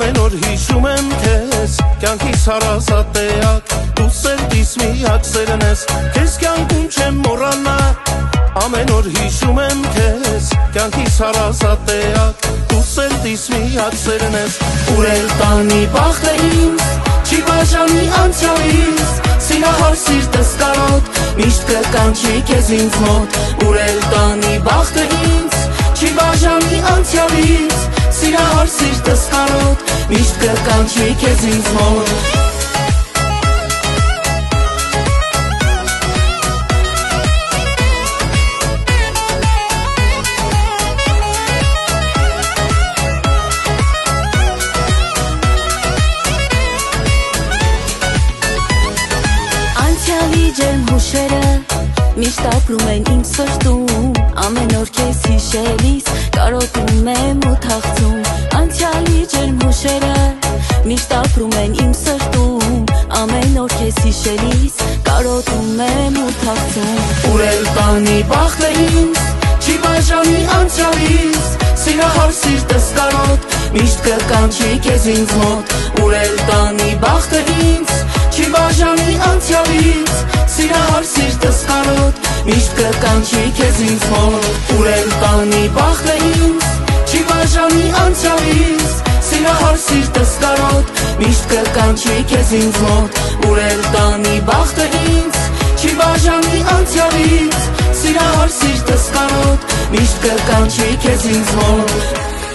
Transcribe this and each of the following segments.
Ամեն օր հիշում եմ քեզ, կյանքիս հարազատեակ, դու սերտիս միակ սերն ես, քեզ կյանքում չեմ մոռանա։ Ամեն օր հիշում եմ քեզ, կյանքիս հարազատեակ, դու սերտիս միակ սերն ես, ուր էլ տանի բախտը ինձ, չի բաժանի անցյալից, սիրահար սիրտս կարոտ, միշտ կկանչի քեզ ինձ մոտ, ուր էլ տանի բախտը ինձ, չի բաժանի անցյալից, սիրահար սիրտս կարոտ, միշտ կկանչի քեզ ինձ մոտ։ Անցյալի ջերմ հուշերը միշտ ապրում են իմ սրտում, ամեն օր քեզ հիշելիս կարոտում եմ ու թախծում։ Անցյալի ջերմ հուշերը միշտ ապրում են իմ սրտում, ամեն օր քեզ հիշելիս կարոտում եմ ու թախծում։ Ուր էլ տանի բախտը ինձ, չի բաժանի անցյալից, սիրահար սիրտս կարոտ, միշտ կկանչի քեզ ինձ մոտ, ուր էլ տանի բախտը ինձ, չի բաժանի անցյալից, սիրահար սիրտս կարոտ, միշտ կկանչի քեզ ինձ մոտ, ուր էլ տանի բախտը ինձ, չի բաժանի անցյալից, սիրահար սիրտս կարոտ, միշտ կկանչի քեզ ինձ մոտ, ուր էլ տանի բախտը ինձ, չի բաժանի անցյալից, սիրահար սիրտս կարոտ, միշտ կկանչի քեզ ինձ մոտ։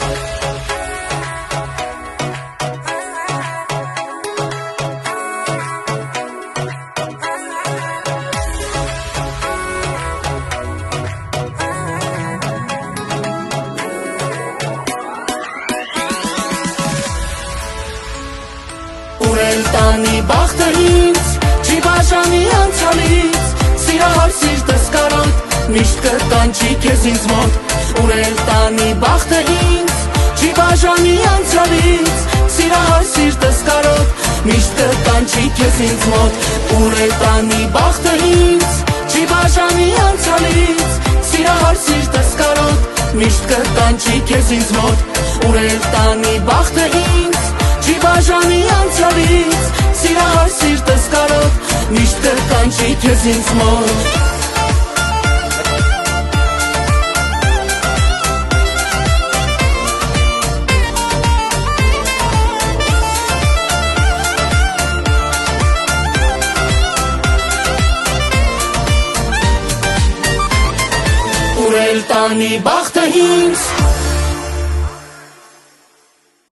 Ուր էլ տանի բախտը ինձ, չի բաժանի անցյալից, սիրահար սիրտս կարոտ, միշտ կկանչի քեզ ինձ մոտ, ուր էլ տանի բախտը ինձ, չի բաժանի անցյալից, սիրահար սիրտս կարոտ, միշտ կկանչի քեզ ինձ մոտ, ուր էլ տանի բախտը ինձ, չի բաժանի անցյալից, սիրահար սիրտս կարոտ, միշտ կկանչի քեզ ինձ մոտ, ուր էլ տանի բախտը ինձ, չի բաժանի անցյալից, սիրահար սիրտս կարոտ, միշտ կկանչի քեզ ինձ մոտ։ Ուր էլ տանի բախտը ինձ,